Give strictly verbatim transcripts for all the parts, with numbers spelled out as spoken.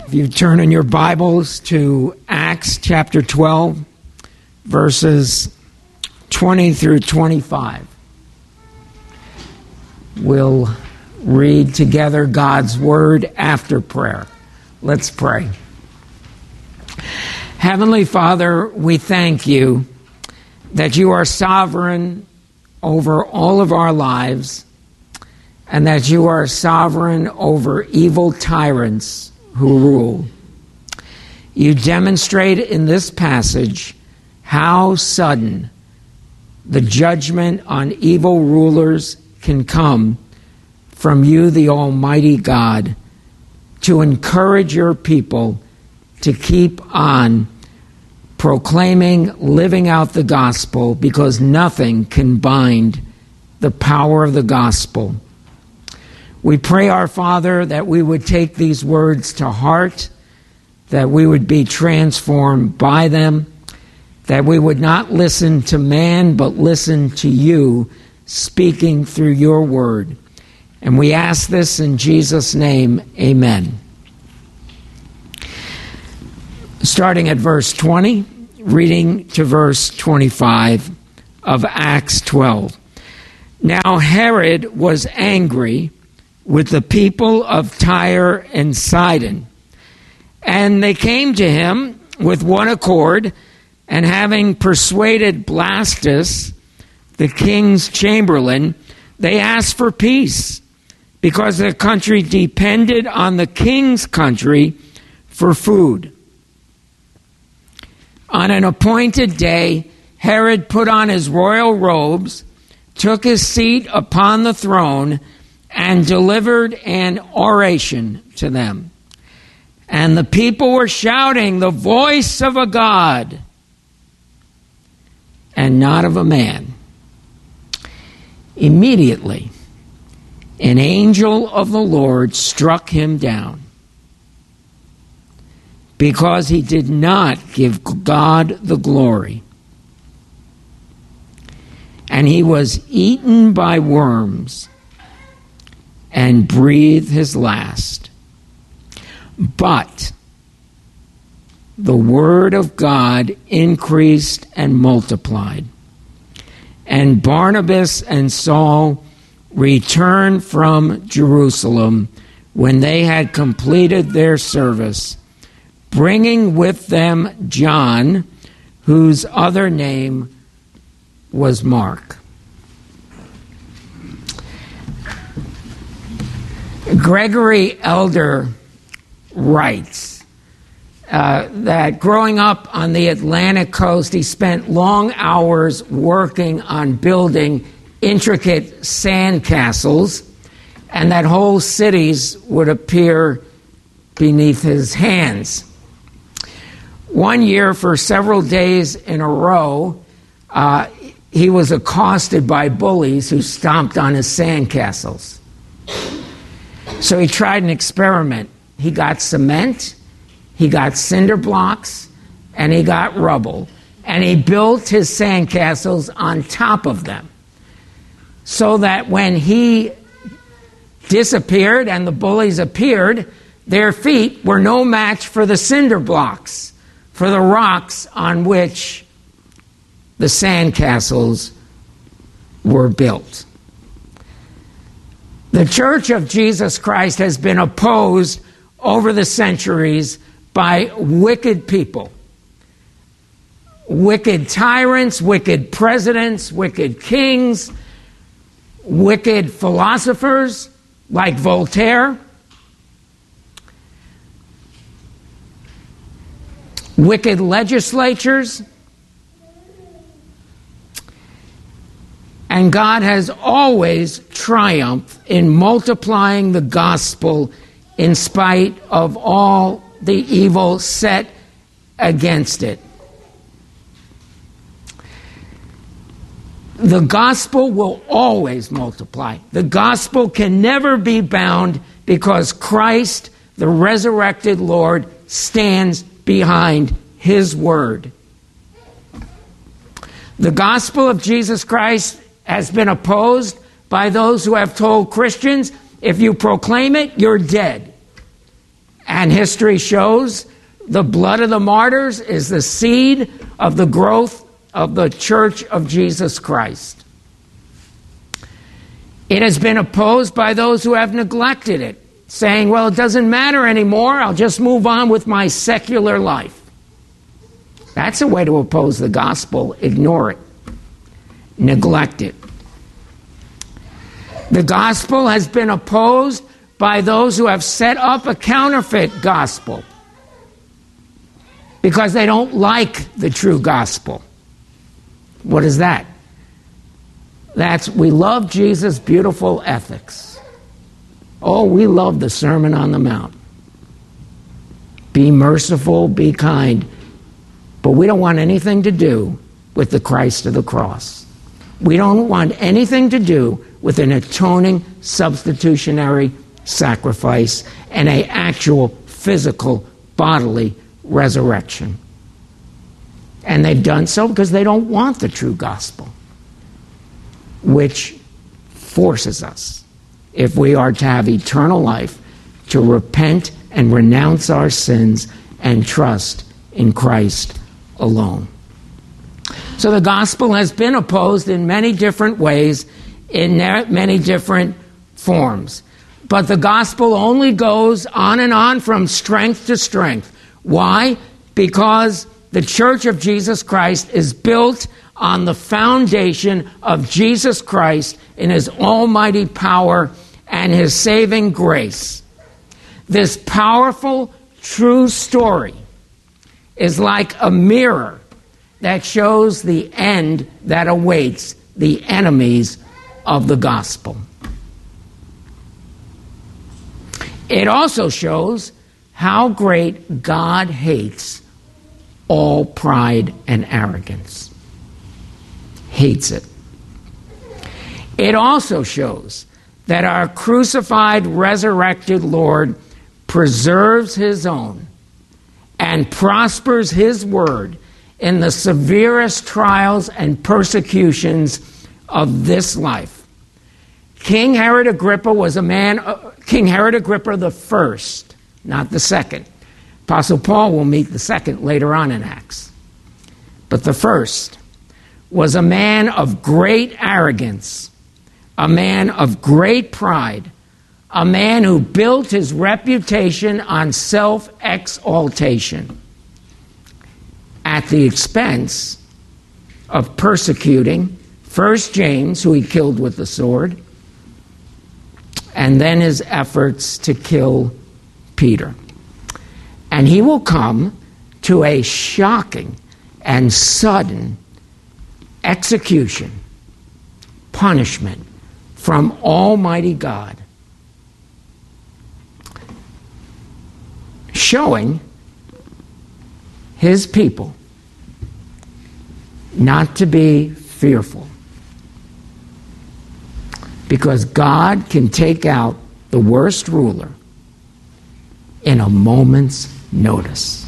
If you turn in your Bibles to Acts chapter twelve, verses twenty through twenty-five, we'll read together God's Word after prayer. Let's pray. Heavenly Father, we thank you that you are sovereign over all of our lives and that you are sovereign over evil tyrants who rule. You demonstrate in this passage how sudden the judgment on evil rulers can come from you, the Almighty God, to encourage your people to keep on proclaiming, living out the gospel, because nothing can bind the power of the gospel. We pray, our Father, that we would take these words to heart, that we would be transformed by them, that we would not listen to man, but listen to you speaking through your word. And we ask this in Jesus' name, amen. Starting at verse twenty, reading to verse twenty-five of Acts twelve. Now Herod was angry with the people of Tyre and Sidon, and they came to him with one accord, and having persuaded Blastus, the king's chamberlain, they asked for peace, because the country depended on the king's country for food. On an appointed day, Herod put on his royal robes, took his seat upon the throne, and delivered an oration to them. And the people were shouting, "The voice of a God, and not of a man." Immediately, an angel of the Lord struck him down, because he did not give God the glory. And he was eaten by worms and breathed his last. But the word of God increased and multiplied. And Barnabas and Saul returned from Jerusalem when they had completed their service, bringing with them John, whose other name was Mark. Gregory Elder writes uh, that growing up on the Atlantic coast, he spent long hours working on building intricate sand castles, and that whole cities would appear beneath his hands. One year, for several days in a row, uh, he was accosted by bullies who stomped on his sand castles. So he tried an experiment. He got cement, he got cinder blocks, and he got rubble. And he built his sandcastles on top of them, so that when he disappeared and the bullies appeared, their feet were no match for the cinder blocks, for the rocks on which the sandcastles were built. The Church of Jesus Christ has been opposed over the centuries by wicked people. Wicked tyrants, wicked presidents, wicked kings, wicked philosophers like Voltaire, wicked legislatures. And God has always triumphed in multiplying the gospel in spite of all the evil set against it. The gospel will always multiply. The gospel can never be bound, because Christ, the resurrected Lord, stands behind his word. The gospel of Jesus Christ has been opposed by those who have told Christians, if you proclaim it, you're dead. And history shows the blood of the martyrs is the seed of the growth of the Church of Jesus Christ. It has been opposed by those who have neglected it, saying, well, it doesn't matter anymore, I'll just move on with my secular life. That's a way to oppose the gospel. Ignore it. Neglect it. The gospel has been opposed by those who have set up a counterfeit gospel because they don't like the true gospel. What is that? That's, we love Jesus' beautiful ethics. Oh, we love the Sermon on the Mount. Be merciful, be kind. But we don't want anything to do with the Christ of the cross. We don't want anything to do with an atoning, substitutionary sacrifice and an actual physical, bodily resurrection. And they've done so because they don't want the true gospel, which forces us, if we are to have eternal life, to repent and renounce our sins and trust in Christ alone. So the gospel has been opposed in many different ways, in many different forms. But the gospel only goes on and on from strength to strength. Why? Because the Church of Jesus Christ is built on the foundation of Jesus Christ in his almighty power and his saving grace. This powerful, true story is like a mirror that shows the end that awaits the enemies of the gospel. It also shows how great God hates all pride and arrogance. Hates it. It also shows that our crucified, resurrected Lord preserves his own and prospers his word in the severest trials and persecutions of this life. King Herod Agrippa was a man, uh, King Herod Agrippa the first, not the second. Apostle Paul will meet the second later on in Acts. But the first was a man of great arrogance, a man of great pride, a man who built his reputation on self-exaltation at the expense of persecuting first James, who he killed with the sword, and then his efforts to kill Peter. And he will come to a shocking and sudden execution, punishment from Almighty God, showing his people not to be fearful, because God can take out the worst ruler in a moment's notice.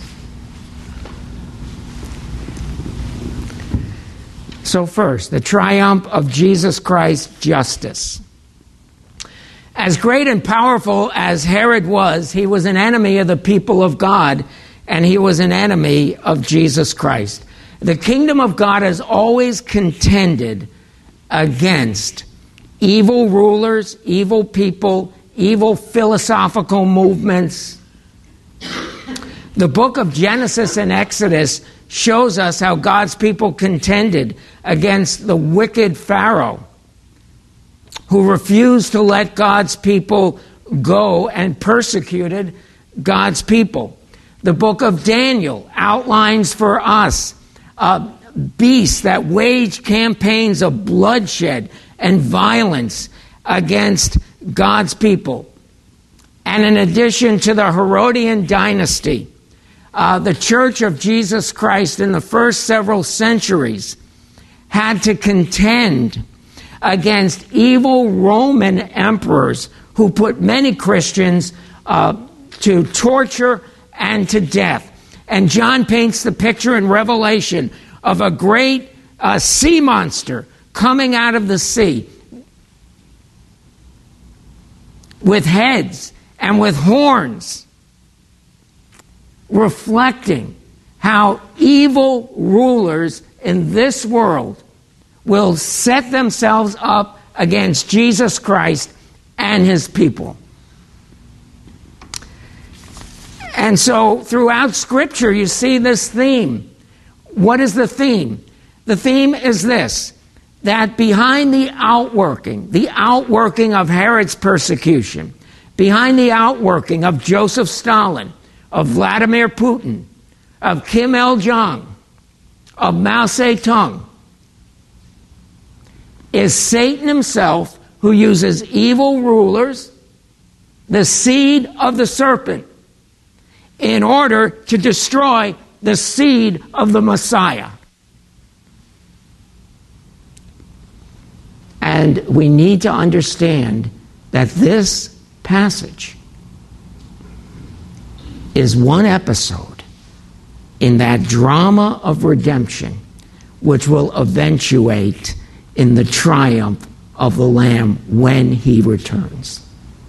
So first, the triumph of Jesus Christ's justice. As great and powerful as Herod was, he was an enemy of the people of God, and he was an enemy of Jesus Christ. The kingdom of God has always contended against evil rulers, evil people, evil philosophical movements. The book of Genesis and Exodus shows us how God's people contended against the wicked Pharaoh, who refused to let God's people go and persecuted God's people. The book of Daniel outlines for us uh, beasts that wage campaigns of bloodshed and violence against God's people. And in addition to the Herodian dynasty, uh, the Church of Jesus Christ in the first several centuries had to contend against evil Roman emperors who put many Christians uh, to torture and to death. And John paints the picture in Revelation of a great uh, sea monster coming out of the sea with heads and with horns. reflecting how evil rulers in this world will set themselves up against Jesus Christ and his people. And so throughout Scripture you see this theme. What is the theme? The theme is this, that behind the outworking, the outworking of Herod's persecution, behind the outworking of Joseph Stalin, of Vladimir Putin, of Kim Il-jung, of Mao Zedong, is Satan himself, who uses evil rulers, the seed of the serpent, in order to destroy the seed of the Messiah. And we need to understand that this passage is one episode in that drama of redemption which will eventuate in the triumph of the Lamb when he returns.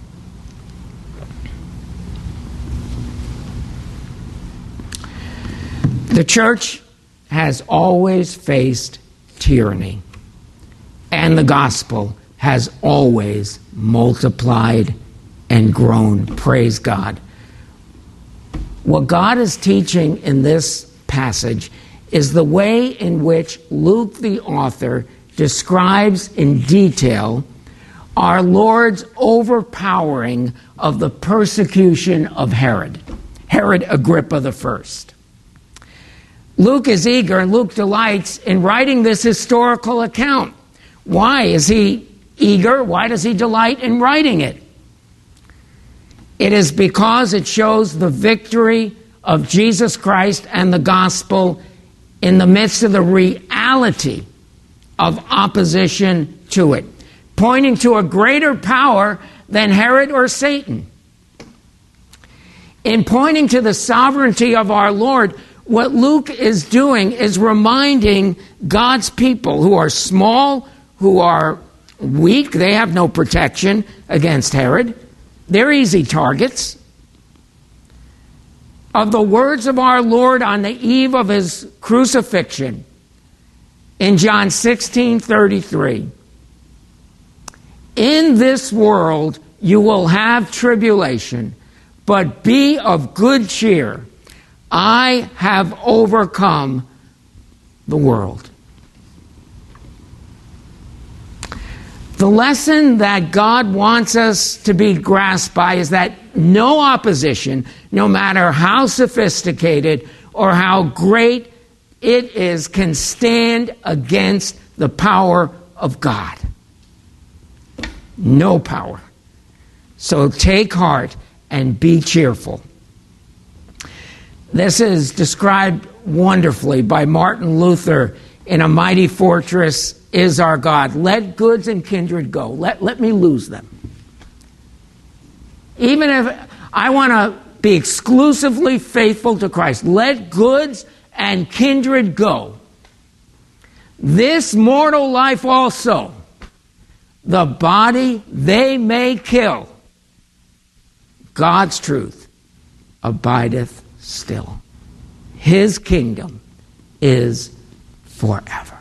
The church has always faced tyranny, and the gospel has always multiplied and grown. Praise God. What God is teaching in this passage is the way in which Luke, the author, describes in detail our Lord's overpowering of the persecution of Herod, Herod Agrippa the First. Luke is eager, and Luke delights in writing this historical account. Why is he eager? Why does he delight in writing it? It is because it shows the victory of Jesus Christ and the gospel in the midst of the reality of opposition to it, pointing to a greater power than Herod or Satan. In pointing to the sovereignty of our Lord, what Luke is doing is reminding God's people, who are small, who are weak, they have no protection against Herod, they're easy targets, of the words of our Lord on the eve of his crucifixion in John sixteen thirty-three. In this world you will have tribulation, but be of good cheer. I have overcome the world. The lesson that God wants us to be grasped by is that no opposition, no matter how sophisticated or how great it is, can stand against the power of God. No power. So take heart and be cheerful. This is described wonderfully by Martin Luther in A Mighty Fortress Is Our God. Let goods and kindred go. Let, let me lose them. Even if I want to be exclusively faithful to Christ, let goods and kindred go. This mortal life also, the body they may kill. God's truth abideth still. His kingdom is forever.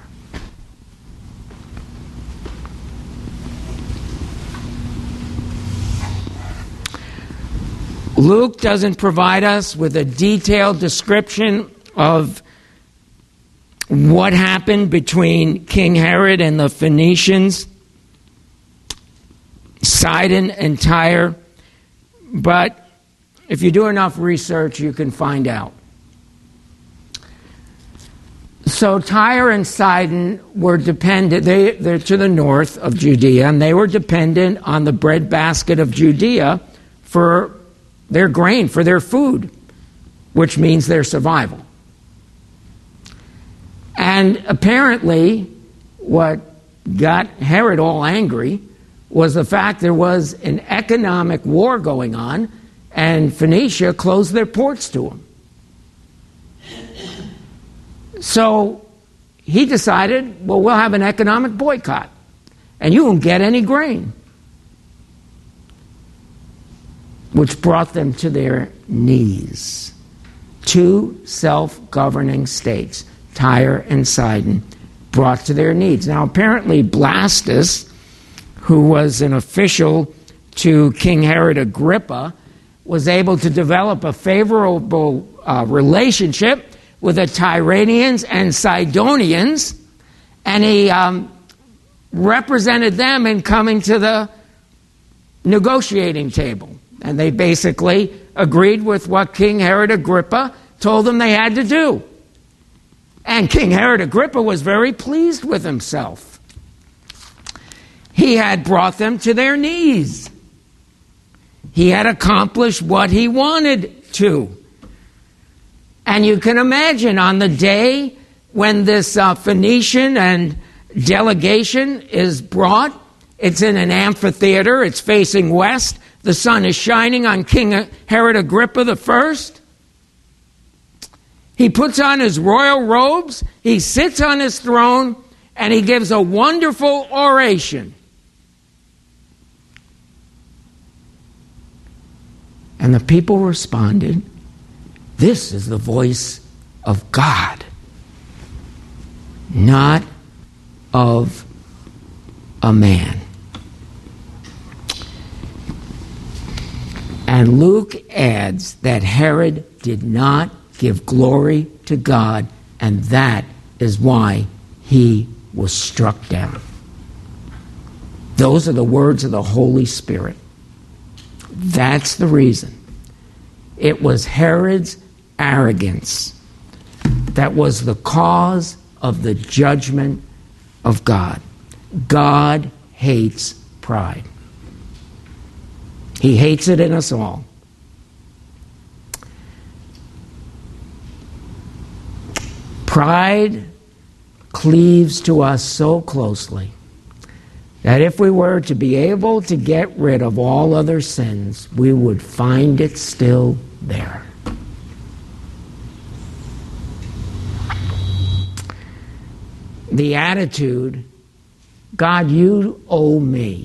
Luke doesn't provide us with a detailed description of what happened between King Herod and the Phoenicians, Sidon and Tyre, but if you do enough research, you can find out. So Tyre and Sidon were dependent, they, they're to the north of Judea, and they were dependent on the breadbasket of Judea for their grain, for their food, which means their survival. And apparently, what got Herod all angry was the fact there was an economic war going on, and Phoenicia closed their ports to him. So he decided, well, we'll have an economic boycott, and you won't get any grain. Which brought them to their knees. two self-governing states, Tyre and Sidon, brought to their needs. Now, apparently Blastus, who was an official to King Herod Agrippa, was able to develop a favorable uh, relationship with the Tyranians and Sidonians, and he um, represented them in coming to the negotiating table. And they basically agreed with what King Herod Agrippa told them they had to do. And King Herod Agrippa was very pleased with himself. He had brought them to their knees. He had accomplished what he wanted to. And you can imagine on the day when this uh, Phoenician and delegation is brought, it's in an amphitheater, it's facing west, the sun is shining on King Herod Agrippa the First. He puts on his royal robes, he sits on his throne, and he gives a wonderful oration. And the people responded, "This is the voice of God, not of a man." And Luke adds that Herod did not give glory to God, and that is why he was struck down. Those are the words of the Holy Spirit. That's the reason. It was Herod's arrogance that was the cause of the judgment of God. God hates pride. He hates it in us all. Pride cleaves to us so closely that if we were to be able to get rid of all other sins, we would find it still there. The attitude, God, you owe me.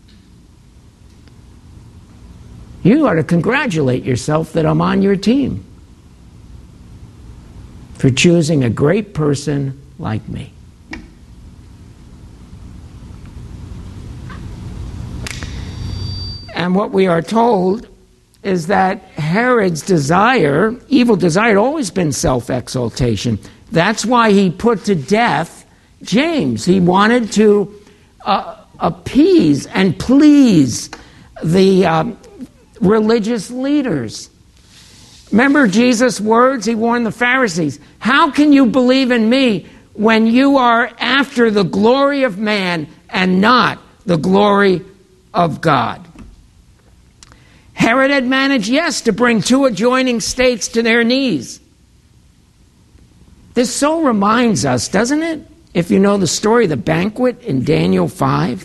You ought to congratulate yourself that I'm on your team for choosing a great person like me. And what we are told is that Herod's desire, evil desire, had always been self-exaltation. That's why he put to death James. He wanted to uh, appease and please the um, religious leaders. Remember Jesus' words? He warned the Pharisees, "How can you believe in me when you are after the glory of man and not the glory of God?" Herod had managed, yes, to bring two adjoining states to their knees. This so reminds us, doesn't it? If you know the story of the banquet in Daniel five.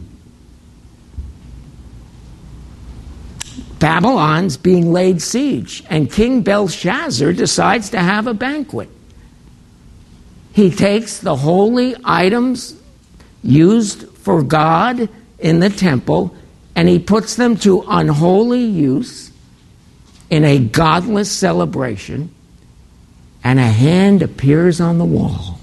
Babylon's being laid siege, and King Belshazzar decides to have a banquet. He takes the holy items used for God in the temple, and he puts them to unholy use in a godless celebration, and a hand appears on the wall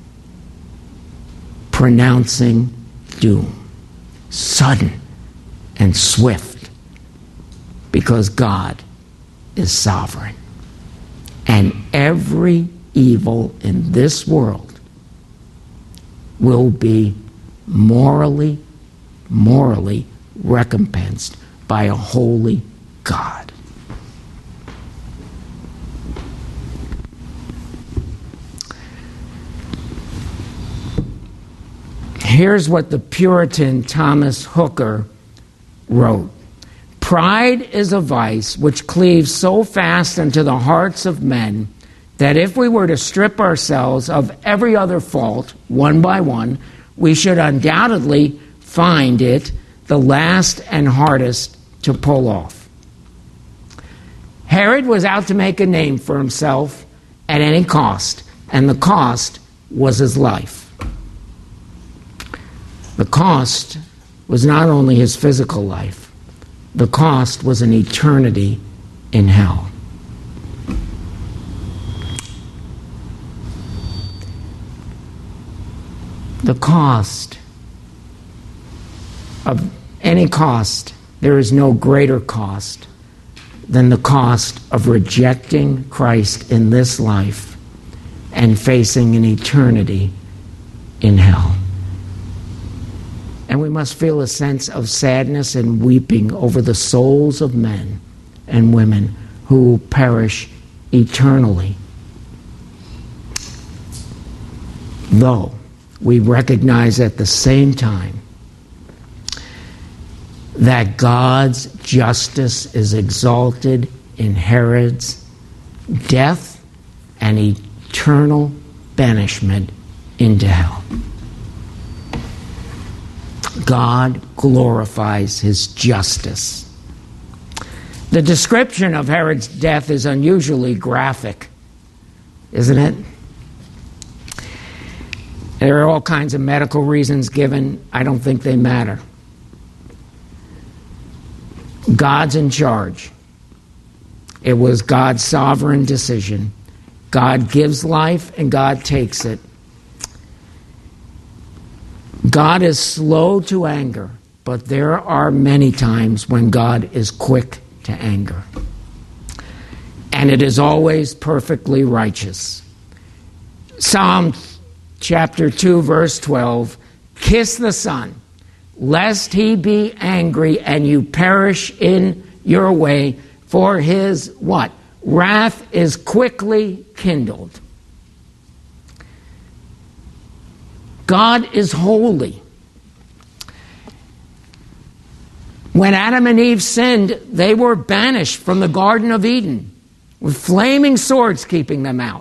pronouncing doom, sudden and swift, because God is sovereign. And every evil in this world will be morally, morally recompensed by a holy God. Here's what the Puritan Thomas Hooker wrote. "Pride is a vice which cleaves so fast into the hearts of men that if we were to strip ourselves of every other fault, one by one, we should undoubtedly find it the last and hardest to pull off." Herod was out to make a name for himself at any cost, and the cost was his life. The cost was not only his physical life, the cost was an eternity in hell. The cost of any cost, there is no greater cost than the cost of rejecting Christ in this life and facing an eternity in hell. And we must feel a sense of sadness and weeping over the souls of men and women who perish eternally. Though we recognize at the same time that God's justice is exalted in Herod's death and eternal banishment into hell. God glorifies his justice. The description of Herod's death is unusually graphic, isn't it? There are all kinds of medical reasons given. I don't think they matter. God's in charge. It was God's sovereign decision. God gives life and God takes it. God is slow to anger, but there are many times when God is quick to anger. And it is always perfectly righteous. Psalm chapter two, verse twelve, kiss the Son, lest he be angry and you perish in your way, for his what? Wrath is quickly kindled. God is holy. When Adam and Eve sinned, they were banished from the Garden of Eden, with flaming swords keeping them out.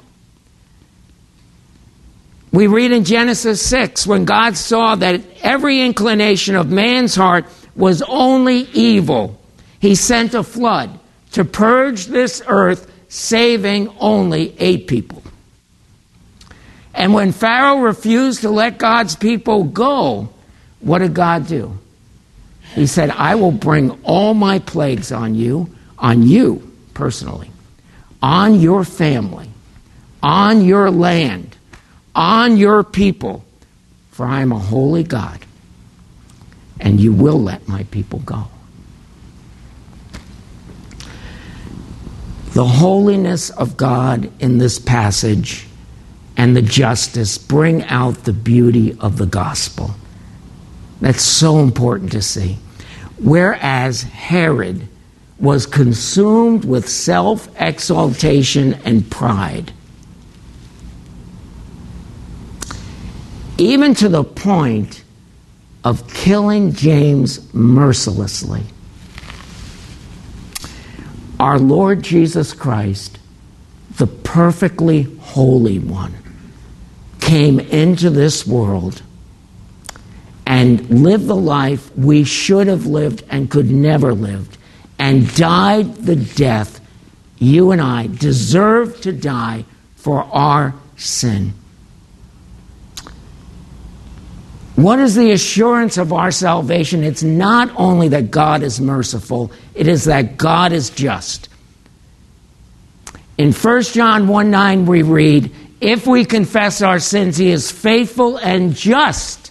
We read in Genesis six, when God saw that every inclination of man's heart was only evil, he sent a flood to purge this earth, saving only eight people. And when Pharaoh refused to let God's people go, what did God do? He said, I will bring all my plagues on you, on you personally, on your family, on your land, on your people, for I am a holy God, and you will let my people go. The holiness of God in this passage and the justice bring out the beauty of the gospel. That's so important to see. Whereas Herod was consumed with self-exaltation and pride, even to the point of killing James mercilessly, our Lord Jesus Christ, the perfectly holy one, came into this world and lived the life we should have lived and could never live, and died the death you and I deserve to die for our sin. What is the assurance of our salvation? It's not only that God is merciful, it is that God is just. In First John one nine we read, if we confess our sins, he is faithful and just.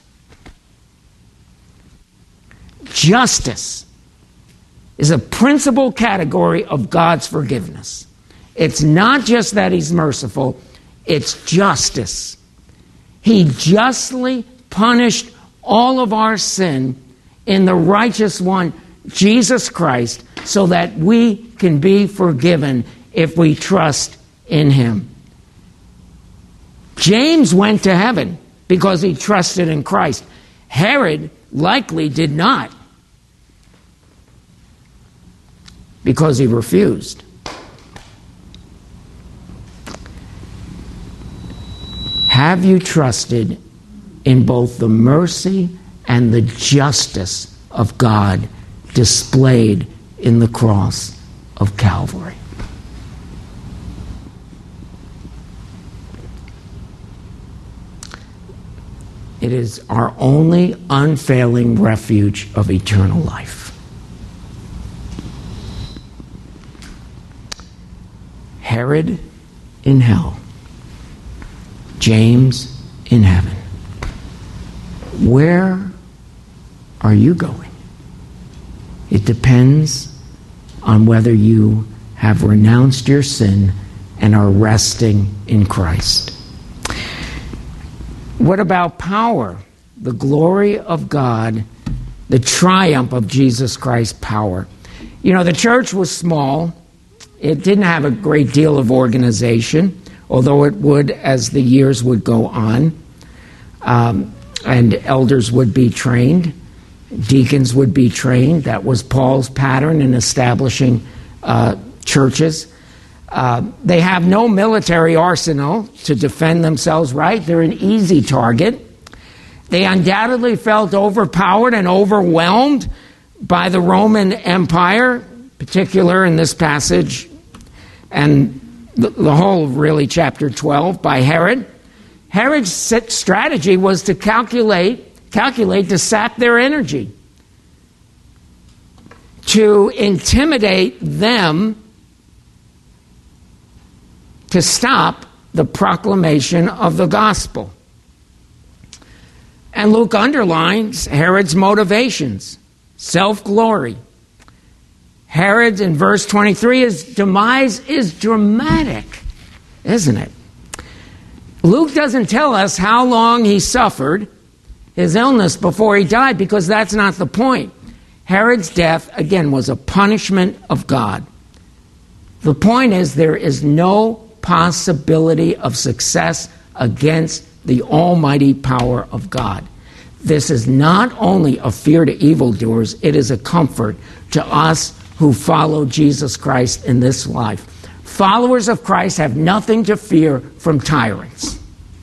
Justice is a principal category of God's forgiveness. It's not just that he's merciful, it's justice. He justly punished all of our sin in the righteous one, Jesus Christ, so that we can be forgiven if we trust in him. James went to heaven because he trusted in Christ. Herod likely did not, because he refused. Have you trusted in both the mercy and the justice of God displayed in the cross of Calvary? It is our only unfailing refuge of eternal life. Herod in hell, James in heaven. Where are you going? It depends on whether you have renounced your sin and are resting in Christ. What about power? The glory of God, the triumph of Jesus Christ's power. You know, the church was small. It didn't have a great deal of organization, although it would as the years would go on. Um, and elders would be trained. Deacons would be trained. That was Paul's pattern in establishing uh, churches. Uh, they have no military arsenal to defend themselves, right? They're an easy target. They undoubtedly felt overpowered and overwhelmed by the Roman Empire, particular in this passage, and the, the whole, really, chapter twelve, by Herod. Herod's strategy was to calculate, calculate to sap their energy, to intimidate them, to stop the proclamation of the gospel. And Luke underlines Herod's motivations, self-glory. Herod, in verse twenty-three, his demise is dramatic, isn't it? Luke doesn't tell us how long he suffered his illness before he died, because that's not the point. Herod's death, again, was a punishment of God. The point is, there is no possibility of success against the almighty power of God. This is not only a fear to evildoers, it is a comfort to us who follow Jesus Christ in this life. Followers of Christ have nothing to fear from tyrants.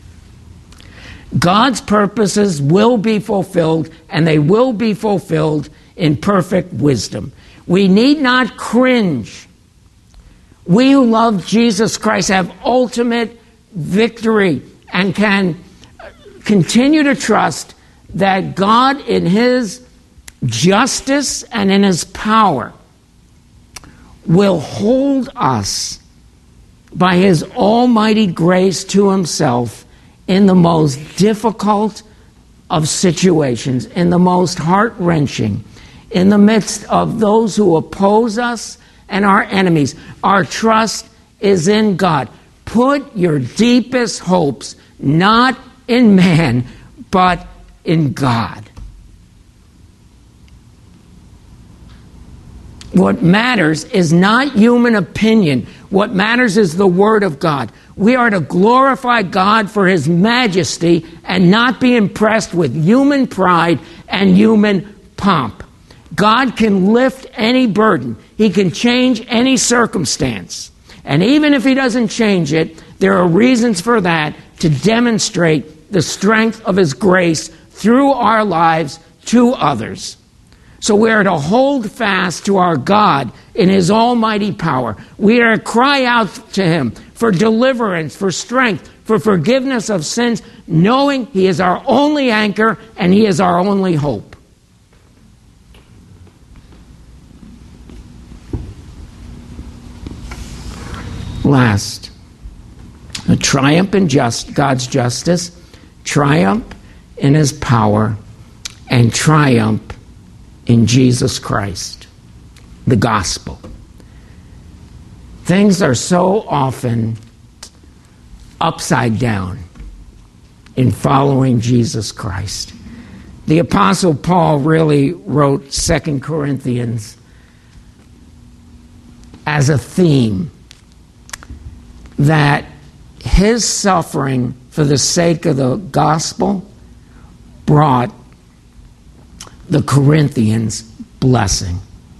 God's purposes will be fulfilled, and they will be fulfilled in perfect wisdom. We need not cringe. We who love Jesus Christ have ultimate victory and can continue to trust that God, in his justice and in his power, will hold us by his almighty grace to himself in the most difficult of situations, in the most heart-wrenching, in the midst of those who oppose us and our enemies. Our trust is in God. Put your deepest hopes not in man, but in God. What matters is not human opinion. What matters is the Word of God. We are to glorify God for his majesty and not be impressed with human pride and human pomp. God can lift any burden. He can change any circumstance. And even if he doesn't change it, there are reasons for that, to demonstrate the strength of his grace through our lives to others. So we are to hold fast to our God in his almighty power. We are to cry out to him for deliverance, for strength, for forgiveness of sins, knowing he is our only anchor and he is our only hope. Last, a triumph in just God's justice, triumph in his power, and triumph in Jesus Christ, the gospel. Things are so often upside down in following Jesus Christ. The Apostle Paul really wrote Second Corinthians as a theme that his suffering for the sake of the gospel brought the Corinthians blessing.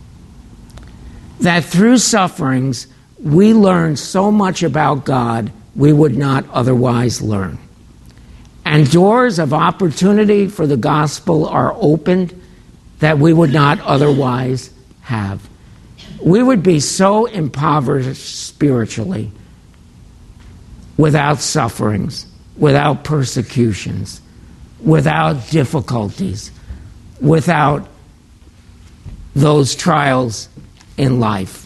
That through sufferings, we learn so much about God we would not otherwise learn. And doors of opportunity for the gospel are opened that we would not otherwise have. We would be so impoverished spiritually without sufferings, without persecutions, without difficulties, without those trials in life.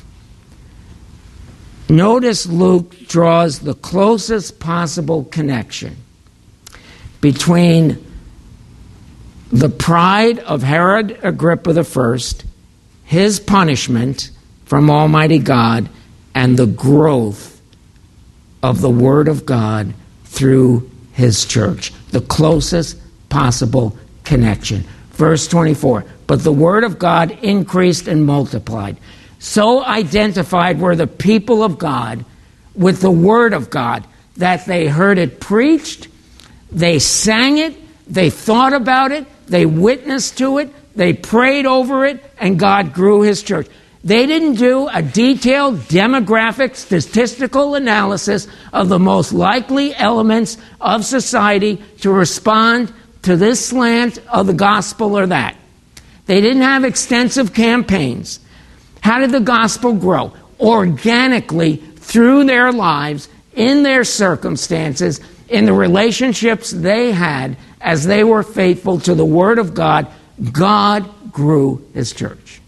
Notice Luke draws the closest possible connection between the pride of Herod Agrippa the First, his punishment from Almighty God, and the growth of the Word of God through his church. The closest possible connection. Verse twenty-four, but the Word of God increased and multiplied. So identified were the people of God with the Word of God that they heard it preached, they sang it, they thought about it, they witnessed to it, they prayed over it, and God grew his church. They didn't do a detailed demographic statistical analysis of the most likely elements of society to respond to this slant of the gospel or that. They didn't have extensive campaigns. How did the gospel grow? Organically, through their lives, in their circumstances, in the relationships they had as they were faithful to the Word of God. God grew his church.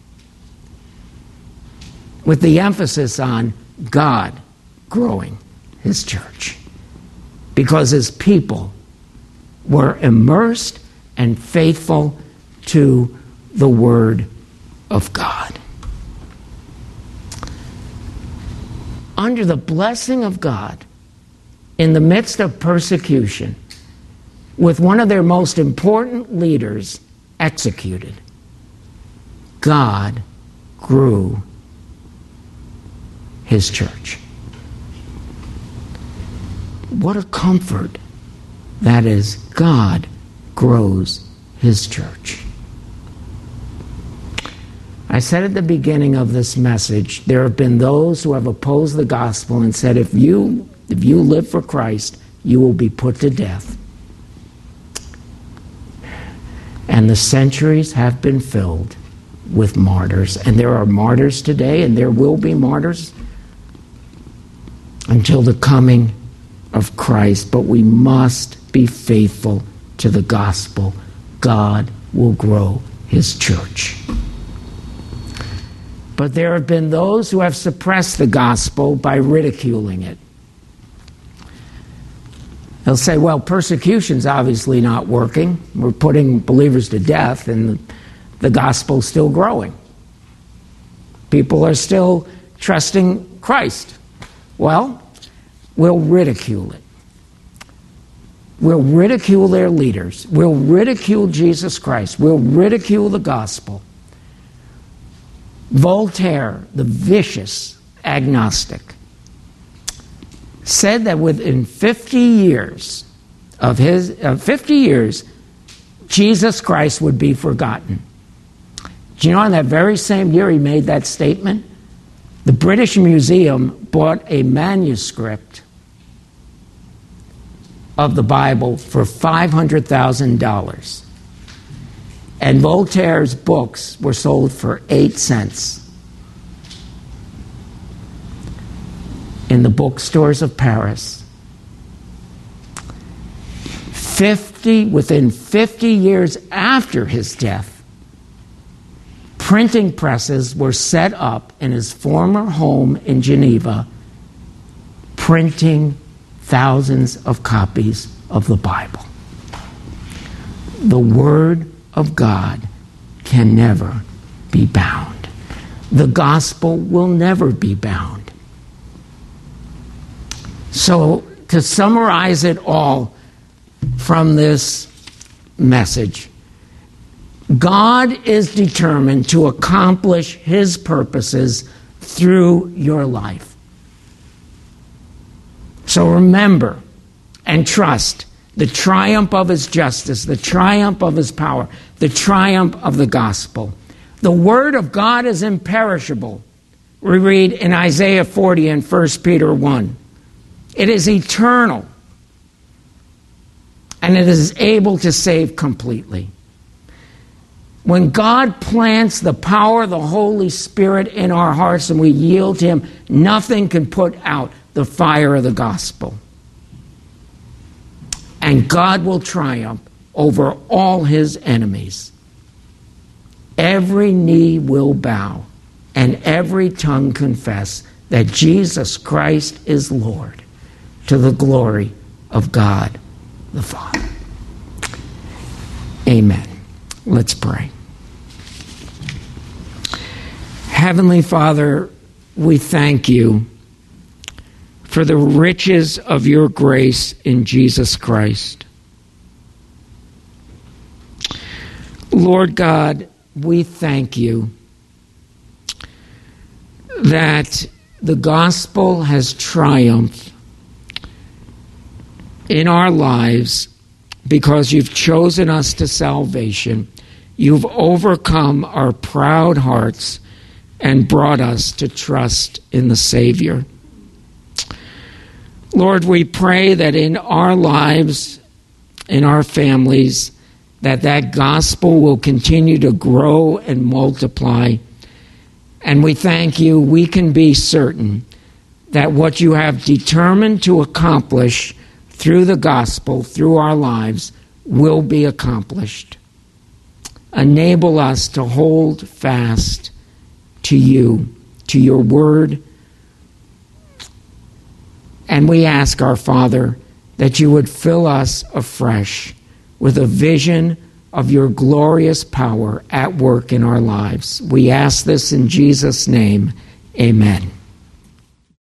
With the emphasis on God growing his church. Because his people were immersed and faithful to the Word of God. Under the blessing of God, in the midst of persecution, with one of their most important leaders executed, God grew his church. What a comfort that is. God grows his church. I said at the beginning of this message, there have been those who have opposed the gospel and said, if you if you live for Christ, you will be put to death. And the centuries have been filled with martyrs. And there are martyrs today, and there will be martyrs until the coming of Christ. But we must be faithful to the gospel. God will grow his church. But there have been those who have suppressed the gospel by ridiculing it. They'll say, well, persecution's obviously not working. We're putting believers to death, and the gospel's still growing. People are still trusting Christ. Well, we'll ridicule it. We'll ridicule their leaders. We'll ridicule Jesus Christ. We'll ridicule the gospel. Voltaire, the vicious agnostic, said that within fifty years of his uh, fifty years, Jesus Christ would be forgotten. Do you know, in that very same year he made that statement, the British Museum bought a manuscript of the Bible for five hundred thousand dollars. And Voltaire's books were sold for eight cents in the bookstores of Paris. Fifty, within fifty years after his death, printing presses were set up in his former home in Geneva, printing thousands of copies of the Bible. The Word of God can never be bound. The gospel will never be bound. So, to summarize it all from this message, God is determined to accomplish his purposes through your life. So remember and trust the triumph of his justice, the triumph of his power, the triumph of the gospel. The Word of God is imperishable. We read in Isaiah forty and First Peter one. It is eternal, and it is able to save completely. When God plants the power of the Holy Spirit in our hearts and we yield to him, nothing can put out the fire of the gospel. And God will triumph over all his enemies. Every knee will bow and every tongue confess that Jesus Christ is Lord, to the glory of God the Father. Amen. Let's pray. Heavenly Father, we thank you for the riches of your grace in Jesus Christ. Lord God, we thank you that the gospel has triumphed in our lives because you've chosen us to salvation. You've overcome our proud hearts and brought us to trust in the Savior. Lord, we pray that in our lives, in our families, that that gospel will continue to grow and multiply. And we thank you, we can be certain that what you have determined to accomplish through the gospel, through our lives, will be accomplished. Enable us to hold fast to you, to your word. And we ask our Father that you would fill us afresh with a vision of your glorious power at work in our lives. We ask this in Jesus' name. Amen.